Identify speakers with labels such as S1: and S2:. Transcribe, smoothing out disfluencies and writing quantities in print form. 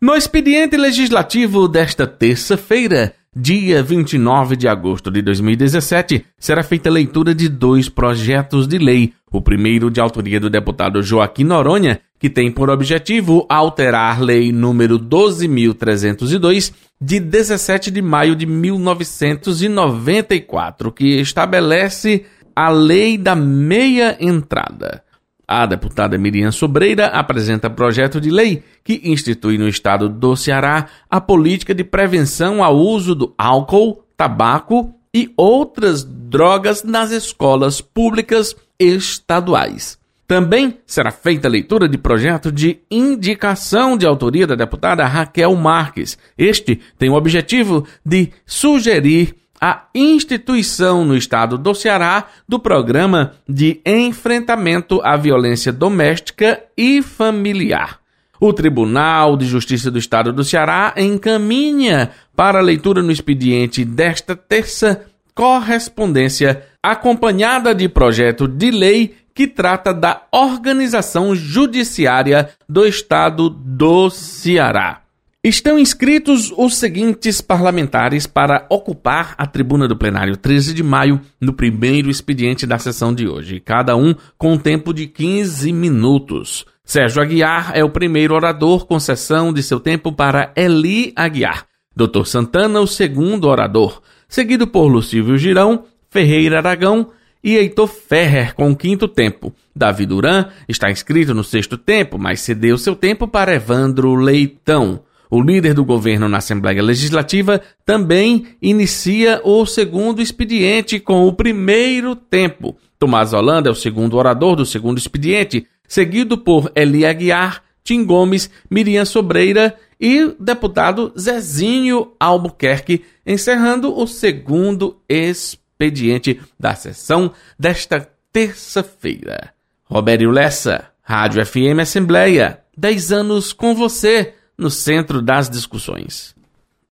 S1: No expediente legislativo desta terça-feira, dia 29 de agosto de 2017, será feita a leitura de 2 projetos de lei. O primeiro, de autoria do deputado Joaquim Noronha, que tem por objetivo alterar lei número 12.302, de 17 de maio de 1994, que estabelece a lei da meia entrada. A deputada Miriam Sobreira apresenta projeto de lei que institui no estado do Ceará a política de prevenção ao uso do álcool, tabaco e outras drogas nas escolas públicas estaduais. Também será feita a leitura de projeto de indicação de autoria da deputada Raquel Marques. Este tem o objetivo de sugerir a instituição no estado do Ceará do Programa de Enfrentamento à Violência Doméstica e Familiar. O Tribunal de Justiça do Estado do Ceará encaminha para a leitura no expediente desta terça correspondência acompanhada de projeto de lei que trata da organização judiciária do estado do Ceará. Estão inscritos os seguintes parlamentares para ocupar a tribuna do plenário 13 de maio no primeiro expediente da sessão de hoje, cada um com tempo de 15 minutos. Sérgio Aguiar é o primeiro orador, com cessão de seu tempo para Eli Aguiar. Dr. Santana, o segundo orador, seguido por Lucílio Girão, Ferreira Aragão e Heitor Ferrer, com o 5º tempo. Davi Duran está inscrito no 6º tempo, mas cedeu seu tempo para Evandro Leitão. O líder do governo na Assembleia Legislativa também inicia o segundo expediente com o 1º tempo. Tomás Holanda é o segundo orador do segundo expediente, seguido por Eli Aguiar, Tim Gomes, Miriam Sobreira e o deputado Zezinho Albuquerque, encerrando o segundo expediente da sessão desta terça-feira. Robério Lessa, Rádio FM Assembleia, 10 anos com você, no centro das discussões.